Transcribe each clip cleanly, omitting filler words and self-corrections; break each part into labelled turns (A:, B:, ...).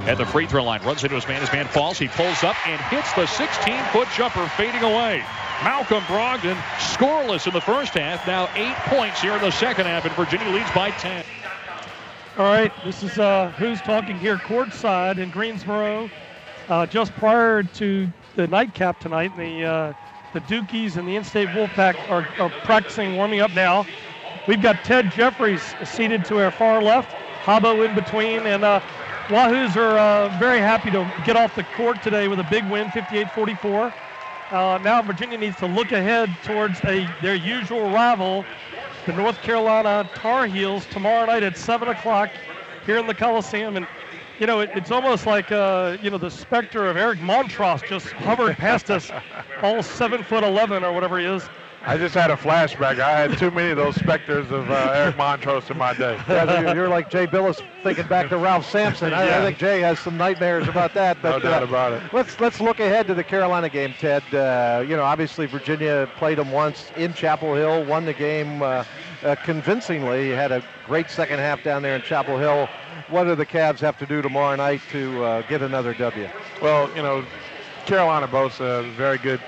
A: at the free throw line. Runs into his man. His man falls. He pulls up and hits the 16-foot jumper, fading away. Malcolm Brogdon scoreless in the first half. Now 8 points here in the second half, and Virginia leads by 10.
B: All right, this is Who's Talking here courtside in Greensboro. Just prior to the nightcap tonight, the Dukies and the In-State Wolfpack are practicing, warming up now. We've got Ted Jeffries seated to our far left, Habbo in between, and Wahoos are very happy to get off the court today with a big win, 58-44. Now Virginia needs to look ahead towards their usual rival, the North Carolina Tar Heels, tomorrow night at 7 o'clock here in the Coliseum. And you know, it's almost like, the specter of Eric Montross just hovered past us, all 7'11" or whatever he is.
C: I just had a flashback. I had too many of those specters of Eric Montross in my day.
D: Yeah, you're like Jay Billis thinking back to Ralph Sampson. I think Jay has some nightmares about that. But,
C: no doubt about it.
D: Let's look ahead to the Carolina game, Ted. Obviously Virginia played them once in Chapel Hill, won the game convincingly. Had a great second half down there in Chapel Hill. What do the Cavs have to do tomorrow night to get another W?
C: Well, Carolina boasts a very good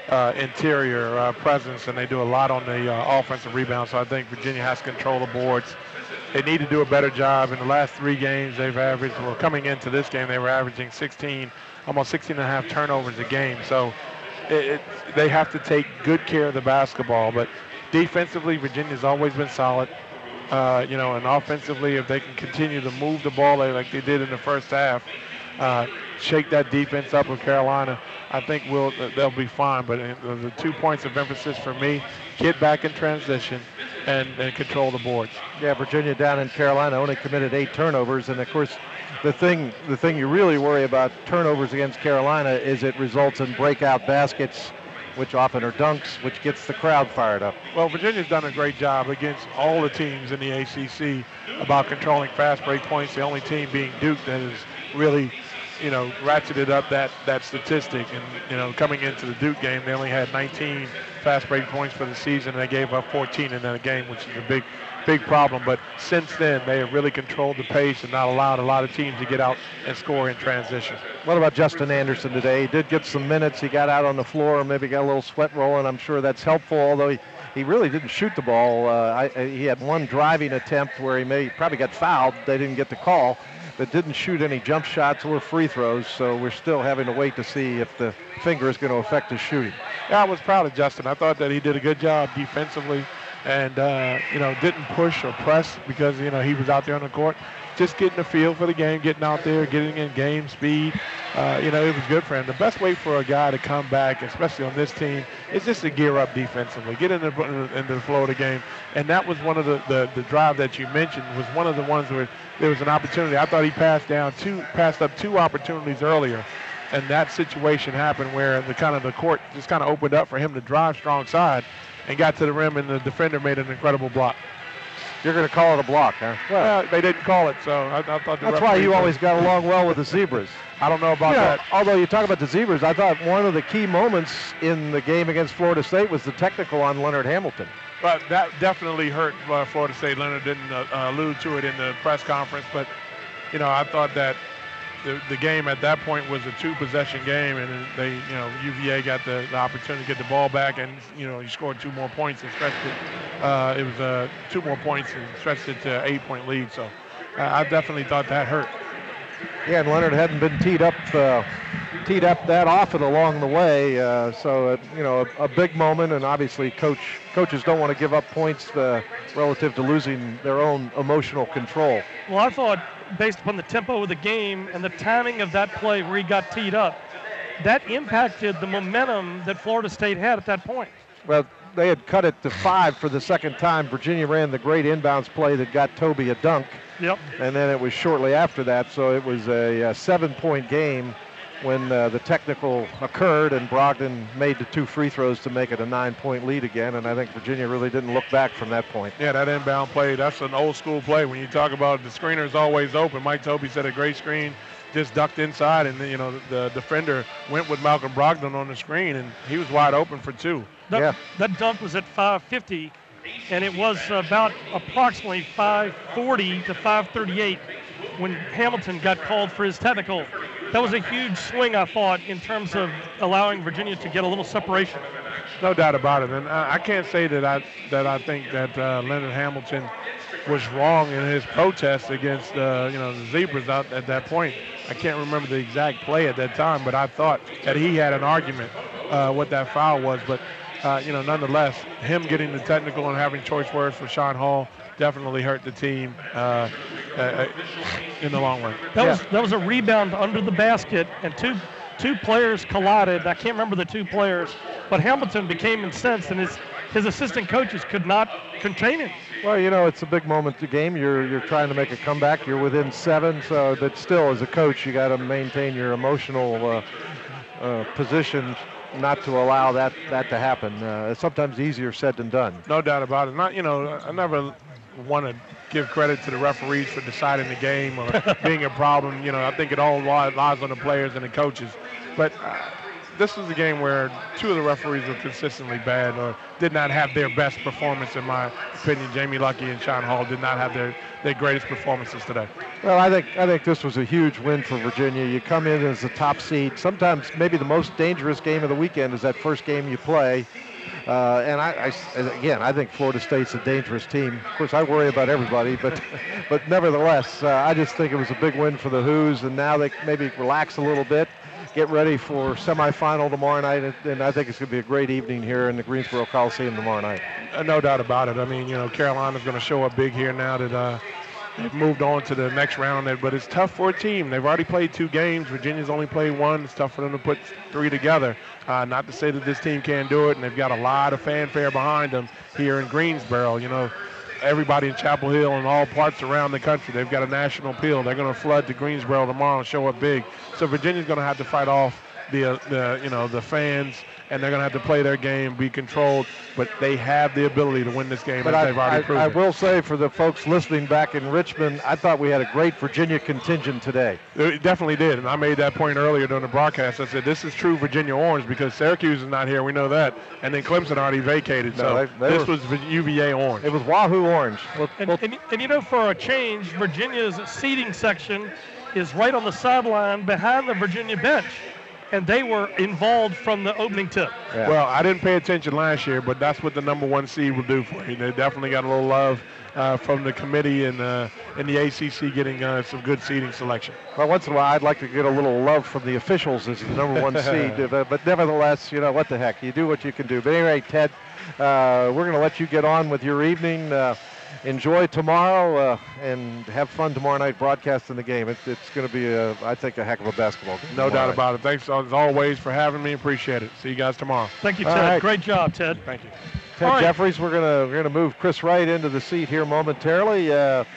C: interior presence, and they do a lot on the offensive rebound. So I think Virginia has to control the boards. They need to do a better job. In the last 3 games, they've averaged, coming into this game, they were averaging almost 16 and a half turnovers a game. So they have to take good care of the basketball. But defensively, Virginia's always been solid. And offensively, if they can continue to move the ball like they did in the first half, shake that defense up with Carolina, I think they'll be fine. But the 2 points of emphasis for me, get back in transition and control the boards.
D: Yeah, Virginia down in Carolina only committed 8 turnovers. And, of course, the thing you really worry about turnovers against Carolina is it results in breakout baskets, which often are dunks, which gets the crowd fired up.
C: Well, Virginia's done a great job against all the teams in the ACC about controlling fast break points. The only team being Duke that has really, ratcheted up that statistic. And, coming into the Duke game, they only had 19 fast break points for the season, and they gave up 14 in that game, which is a big problem. But since then, they have really controlled the pace and not allowed a lot of teams to get out and score in transition.
D: What about Justin Anderson today? He did get some minutes. He got out on the floor, maybe got a little sweat rolling. I'm sure that's helpful, although he really didn't shoot the ball. He had one driving attempt where he probably got fouled. They didn't get the call, but didn't shoot any jump shots or free throws, so we're still having to wait to see if the finger is going to affect his shooting.
C: Yeah, I was proud of Justin. I thought that he did a good job defensively and, didn't push or press because, he was out there on the court. Just getting the feel for the game, getting out there, getting in game speed. It was good for him. The best way for a guy to come back, especially on this team, is just to gear up defensively, get into the flow of the game. And that was one of the drive that you mentioned was one of the ones where there was an opportunity. I thought he passed up 2 opportunities earlier. And that situation happened where the court just kind of opened up for him to drive strong side and got to the rim, and the defender made an incredible block.
D: You're going to call it a block, huh?
C: Well, they didn't call it, so I thought
D: that's why you always got along well with the Zebras.
C: I don't know about that.
D: Although you talk about the Zebras, I thought one of the key moments in the game against Florida State was the technical on Leonard Hamilton.
C: But that definitely hurt Florida State. Leonard didn't allude to it in the press conference, but, I thought that the game at that point was a 2-possession game, and they, UVA got the opportunity to get the ball back, and he scored 2 more points and stretched it. It was 2 more points and stretched it to an 8-point lead. So I definitely thought that hurt.
D: Yeah, and Leonard hadn't been teed up that often along the way. So a big moment, and obviously coaches don't want to give up points relative to losing their own emotional control.
B: Well, I thought, based upon the tempo of the game and the timing of that play where he got teed up, that impacted the momentum that Florida State had at that point.
D: Well, they had cut it to 5 for the second time. Virginia ran the great inbounds play that got Toby a dunk.
B: Yep.
D: And then it was shortly after that, so it was a 7-point game when the technical occurred, and Brogdon made the 2 free throws to make it a 9-point lead again, and I think Virginia really didn't look back from that point.
C: Yeah, that inbound play, that's an old school play. When you talk about the screener's always open, Mike Toby set a great screen, just ducked inside, and the defender went with Malcolm Brogdon on the screen, and he was wide open for 2.
B: That dunk was at 5:50, and it was about approximately 5:40 to 5:38 when Hamilton got called for his technical. That was a huge swing, I thought, in terms of allowing Virginia to get a little separation.
C: No doubt about it, and I can't say that I think that Leonard Hamilton was wrong in his protest against the Zebras out at that point. I can't remember the exact play at that time, but I thought that he had an argument what that foul was. But nonetheless, him getting the technical and having choice words for Sean Hall definitely hurt the team in the long run.
B: That was a rebound under the basket, and two players collided. I can't remember the two players, but Hamilton became incensed, and his assistant coaches could not contain him.
D: Well, it's a big moment in the game. You're trying to make a comeback. You're within 7, but still, as a coach, you got to maintain your emotional position, not to allow that to happen. It's sometimes easier said than done.
C: No doubt about it. I never want to give credit to the referees for deciding the game or being a problem. I think it all lies on the players and the coaches. But this was a game where 2 of the referees were consistently bad or did not have their best performance, in my opinion. Jamie Luckey and Sean Hall did not have their greatest performances today.
D: Well, I think this was a huge win for Virginia. You come in as a top seed. Sometimes maybe the most dangerous game of the weekend is that first game you play. And I think Florida State's a dangerous team. Of course, I worry about everybody, but nevertheless, I just think it was a big win for the Hoos, and now they can maybe relax a little bit, get ready for semifinal tomorrow night, and I think it's going to be a great evening here in the Greensboro Coliseum tomorrow night.
C: No doubt about it. I mean, Carolina's going to show up big here now that they've moved on to the next round, but it's tough for a team. They've already played 2 games. Virginia's only played 1. It's tough for them to put 3 together. Not to say that this team can't do it, and they've got a lot of fanfare behind them here in Greensboro. Everybody in Chapel Hill and all parts around the country, they've got a national appeal. They're going to flood to Greensboro tomorrow and show up big. So Virginia's going to have to fight off the fans, and they're going to have to play their game, be controlled, but they have the ability to win this game,
D: but
C: as they've already proven.
D: I will say, for the folks listening back in Richmond, I thought we had a great Virginia contingent today.
C: It definitely did, and I made that point earlier during the broadcast. I said, this is true Virginia orange because Syracuse is not here, we know that, and then Clemson already vacated, this was UVA orange.
D: It was Wahoo orange.
B: And for a change, Virginia's seating section is right on the sideline behind the Virginia bench. And they were involved from the opening tip.
C: Yeah. Well, I didn't pay attention last year, but that's what the number 1 seed will do for you. They definitely got a little love from the committee and in the ACC getting some good seeding selection.
D: Well, once in a while, I'd like to get a little love from the officials as the number 1 seed. But nevertheless, what the heck? You do what you can do. But anyway, Ted, we're going to let you get on with your evening. Enjoy tomorrow and have fun tomorrow night broadcasting the game. It's going to be, I think, a heck of a basketball game.
C: No doubt about it. Thanks, as always, for having me. Appreciate it. See you guys tomorrow.
B: Thank you, Ted. Right. Great job, Ted.
C: Thank you.
D: Ted Jeffries, we're gonna move Chris Wright into the seat here momentarily.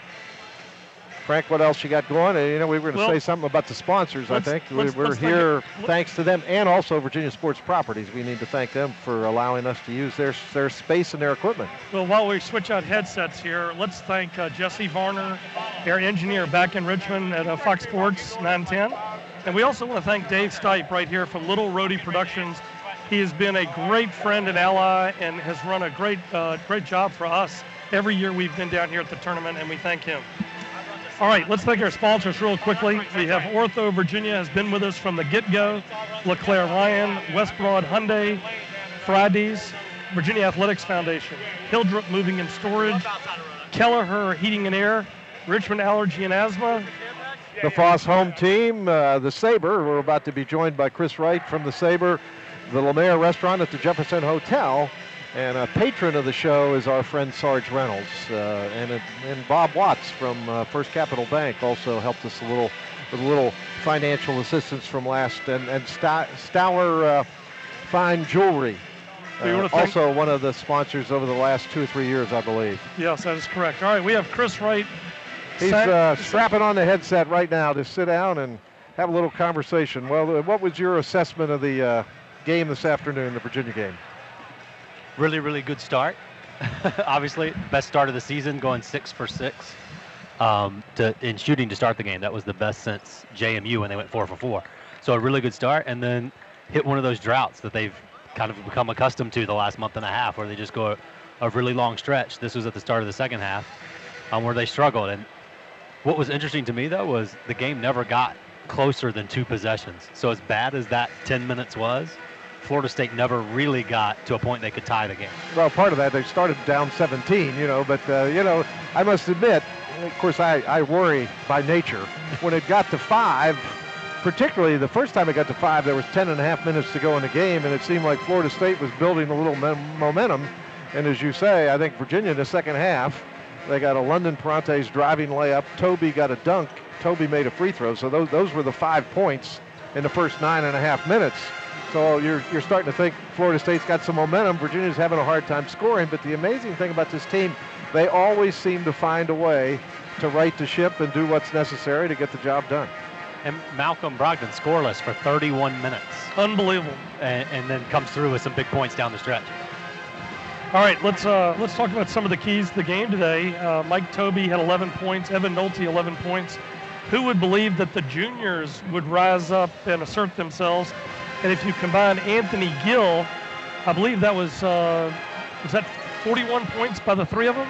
D: Frank, what else you got going? We were going to say something about the sponsors, I think. We're here thanks to them, and also Virginia Sports Properties. We need to thank them for allowing us to use their space and their equipment.
B: Well, while we switch out headsets here, let's thank Jesse Varner, our engineer back in Richmond at Fox Sports 910. And we also want to thank Dave Stipe right here from Little Roadie Productions. He has been a great friend and ally and has run a great job for us every year we've been down here at the tournament, and we thank him. All right, let's thank our sponsors real quickly. We have Ortho Virginia has been with us from the get-go. LeClaire Ryan, West Broad Hyundai, Fridays, Virginia Athletics Foundation, Hildreth Moving and Storage, Kelleher Heating and Air, Richmond Allergy and Asthma.
D: The Foss home team, the Sabre. We're about to be joined by Chris Wright from the Sabre, the Lemaire Restaurant at the Jefferson Hotel. And a patron of the show is our friend Sarge Reynolds. And Bob Watts from First Capital Bank also helped us with a little financial assistance from last. And Stour Fine Jewelry, also one of the sponsors over the last 2 or 3 years, I believe.
B: Yes, that is correct. All right, we have Chris Wright.
D: He's strapping on the headset right now to sit down and have a little conversation. Well, what was your assessment of the game this afternoon, the Virginia game?
E: Really, really good start. Obviously, best start of the season, going 6 for 6 in shooting to start the game. That was the best since JMU when they went 4 for 4. So a really good start, and then hit one of those droughts that they've kind of become accustomed to the last month and a half, where they just go a really long stretch. This was at the start of the second half where they struggled. And what was interesting to me, though, was the game never got closer than 2 possessions. So as bad as that 10 minutes was, Florida State never really got to a point they could tie the game.
D: Well, part of that, they started down 17, but, I must admit, of course, I worry by nature. When it got to 5, particularly the first time it got to 5, there was 10.5 minutes to go in the game, and it seemed like Florida State was building a little momentum. And as you say, I think Virginia in the second half, they got a London Perante's driving layup. Toby got a dunk. Toby made a free throw. So those were the 5 points in the first 9.5 minutes. So you're starting to think Florida State's got some momentum. Virginia's having a hard time scoring. But the amazing thing about this team, they always seem to find a way to right the ship and do what's necessary to get the job done.
E: And Malcolm Brogdon scoreless for 31 minutes.
B: Unbelievable.
E: And then comes through with some big points down the stretch.
B: All right, let's talk about some of the keys to the game today. Mike Toby had 11 points. Evan Nolte, 11 points. Who would believe that the juniors would rise up and assert themselves? And if you combine Anthony Gill, I believe that was that 41 points by the 3 of them?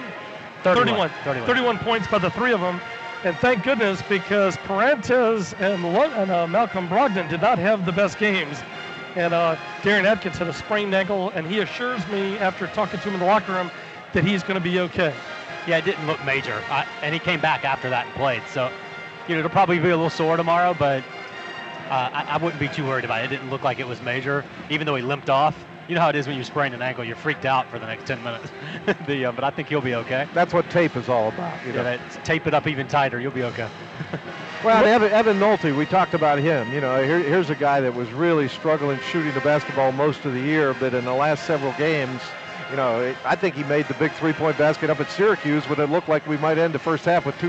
B: 31 points by the 3 of them. And thank goodness, because Perantes and Malcolm Brogdon did not have the best games. And Darian Atkins had a sprained ankle, and he assures me after talking to him in the locker room that he's going to be okay.
E: Yeah, it didn't look major. And he came back after that and played. So, it'll probably be a little sore tomorrow, but I wouldn't be too worried about it. It didn't look like it was major, even though he limped off. You know how it is when you sprain an ankle, you're freaked out for the next 10 minutes. But I think he'll be okay.
D: That's what tape is all about.
E: Tape it up even tighter, you'll be okay.
D: Well, Evan Nolte, we talked about him. Here's a guy that was really struggling shooting the basketball most of the year, but in the last several games, I think he made the big 3-point basket up at Syracuse when it looked like we might end the first half with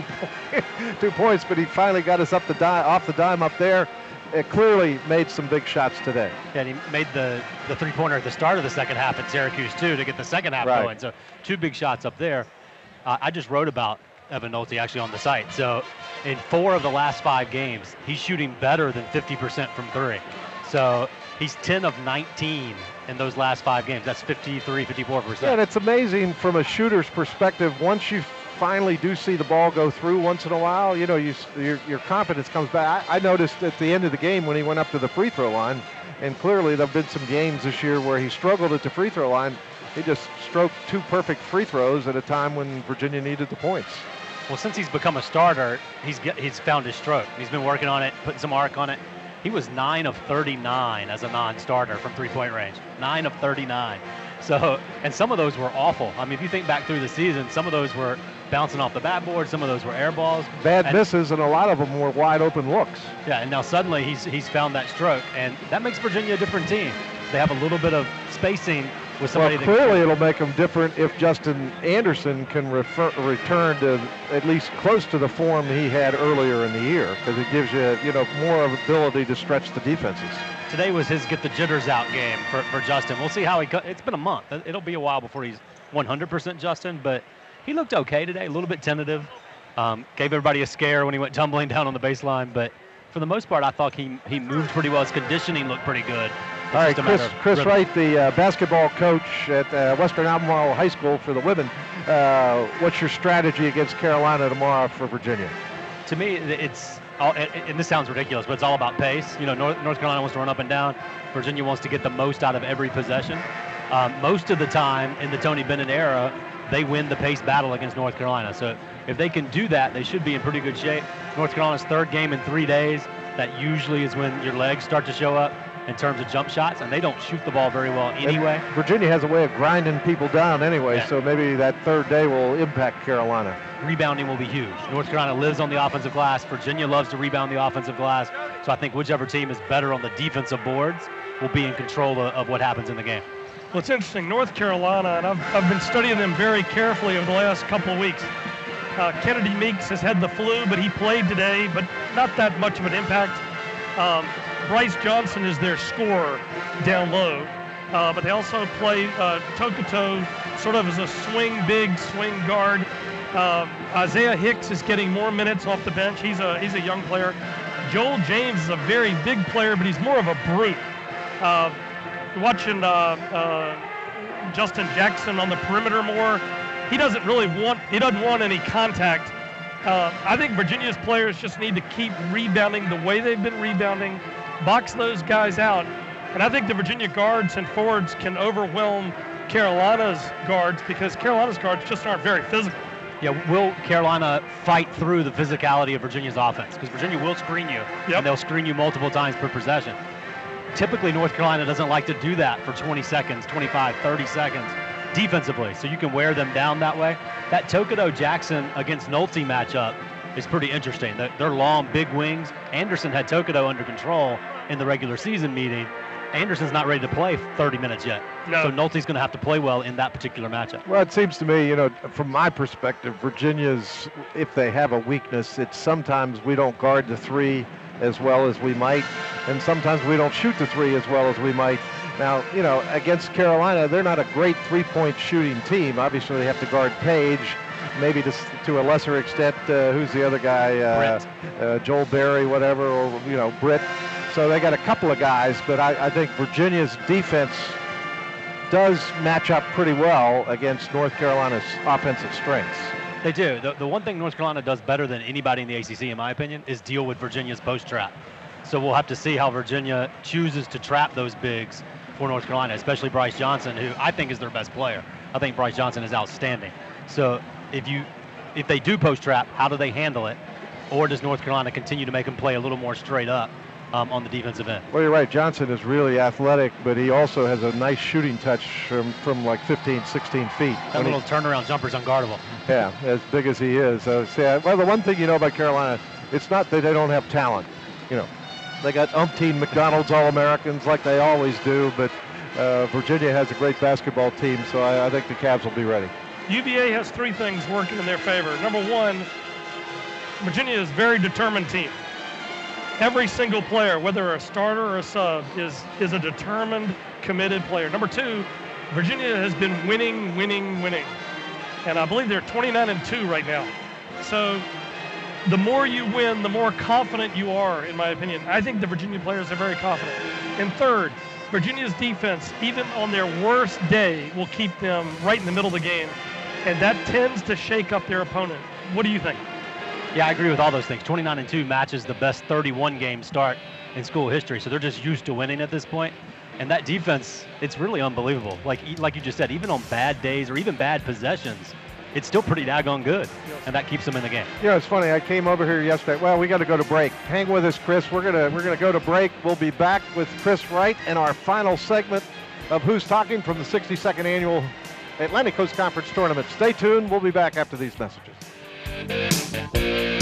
D: 2 points, but he finally got us off the dime up there. It clearly made some big shots today.
E: Yeah, and he made the 3-pointer at the start of the second half at Syracuse, too, to get the second half going. So 2 big shots up there. I just wrote about Evan Nolte actually on the site. So in 4 of the last 5 games, he's shooting better than 50% from 3. So he's 10 of 19 in those last 5 games. That's 53, 54%.
D: Yeah, and it's amazing from a shooter's perspective. Once you finally do see the ball go through once in a while, your confidence comes back. I noticed at the end of the game when he went up to the free throw line, and clearly there have been some games this year where he struggled at the free throw line. He just stroked 2 perfect free throws at a time when Virginia needed the points.
E: Well, since he's become a starter, he's found his stroke. He's been working on it, putting some arc on it. He was 9 of 39 as a non-starter from 3-point range. 9 of 39. So, and some of those were awful. I mean, if you think back through the season, some of those were bouncing off the backboard, some of those were air balls.
D: Bad misses, and a lot of them were wide open looks.
E: Yeah, and now suddenly he's found that stroke, and that makes Virginia a different team. They have a little bit of spacing with somebody.
D: Well, clearly it'll make them different if Justin Anderson can return to at least close to the form he had earlier in the year, because it gives you, more of ability to stretch the defenses.
E: Today was his get the jitters out game for Justin. We'll see how it's been a month. It'll be a while before he's 100% Justin, but he looked okay today, a little bit tentative. Gave everybody a scare when he went tumbling down on the baseline, but for the most part, I thought he moved pretty well. His conditioning looked pretty good.
D: All right, Chris Wright, the basketball coach at Western Albemarle High School for the women. What's your strategy against Carolina tomorrow for Virginia?
E: To me, it's all, and this sounds ridiculous, but it's all about pace. North Carolina wants to run up and down. Virginia wants to get the most out of every possession. Most of the time in the Tony Bennett era, they win the pace battle against North Carolina. So if they can do that, they should be in pretty good shape. North Carolina's 3rd game in 3 days. That usually is when your legs start to show up in terms of jump shots, and they don't shoot the ball very well anyway.
D: And Virginia has a way of grinding people down anyway, so maybe that 3rd day will impact Carolina.
E: Rebounding will be huge. North Carolina lives on the offensive glass. Virginia loves to rebound the offensive glass. So I think whichever team is better on the defensive boards will be in control of what happens in the game.
B: Well, it's interesting. North Carolina, and I've been studying them very carefully over the last couple of weeks. Kennedy Meeks has had the flu, but he played today, but not that much of an impact. Bryce Johnson is their scorer down low, but they also play toe-to-toe sort of as a swing guard. Isaiah Hicks is getting more minutes off the bench. He's a young player. Joel James is a very big player, but he's more of a brute. Watching Justin Jackson on the perimeter more. He doesn't want any contact. I think Virginia's players just need to keep rebounding the way they've been rebounding, box those guys out. And I think the Virginia guards and forwards can overwhelm Carolina's guards because Carolina's guards just aren't very physical.
E: Yeah, will Carolina fight through the physicality of Virginia's offense? Because Virginia will screen you, and they'll screen you multiple times per possession. Typically, North Carolina doesn't like to do that for 20 seconds, 25, 30 seconds defensively, so you can wear them down that way. That Tokido-Jackson against Nolte matchup is pretty interesting. They're long, big wings. Anderson had Tokido under control in the regular season meeting. Anderson's not ready to play 30 minutes yet.
B: No.
E: So Nolte's going to have to play well in that particular matchup.
D: Well, it seems to me, from my perspective, Virginia's, if they have a weakness, it's sometimes we don't guard the three as well as we might, and sometimes we don't shoot the three as well as we might. Now, against Carolina, they're not a great three-point shooting team. Obviously, they have to guard Page, maybe to a lesser extent, who's the other guy? Joel Berry, whatever, or, Britt. So they got a couple of guys, but I think Virginia's defense does match up pretty well against North Carolina's offensive strengths.
E: They do. The one thing North Carolina does better than anybody in the ACC, in my opinion, is deal with Virginia's post trap. So we'll have to see how Virginia chooses to trap those bigs for North Carolina, especially Bryce Johnson, who I think is their best player. I think Bryce Johnson is outstanding. So if they do post trap, how do they handle it? Or does North Carolina continue to make them play a little more straight up on the defensive end?
D: Well, you're right. Johnson is really athletic, but he also has a nice shooting touch from like 15, 16 feet.
E: That little turnaround jumper's unguardable.
D: Yeah, as big as he is. Well, the one thing about Carolina, it's not that they don't have talent. They got umpteen McDonald's All-Americans like they always do, but Virginia has a great basketball team, so I think the Cavs will be ready.
B: UVA has three things working in their favor. Number one, Virginia is a very determined team. Every single player, whether a starter or a sub, is a determined, committed player. Number two, Virginia has been winning. And I believe they're 29-2 right now. So the more you win, the more confident you are, in my opinion. I think the Virginia players are very confident. And third, Virginia's defense, even on their worst day, will keep them right in the middle of the game. And that tends to shake up their opponent. What do you think?
E: Yeah, I agree with all those things. 29-2 matches the best 31-game start in school history, so they're just used to winning at this point. And that defense, it's really unbelievable. Like you just said, even on bad days or even bad possessions, it's still pretty daggone good, and that keeps them in the game.
D: It's funny. I came over here yesterday. Well, we got to go to break. Hang with us, Chris. We're gonna go to break. We'll be back with Chris Wright and our final segment of Who's Talking from the 62nd Annual Atlantic Coast Conference Tournament. Stay tuned. We'll be back after these messages.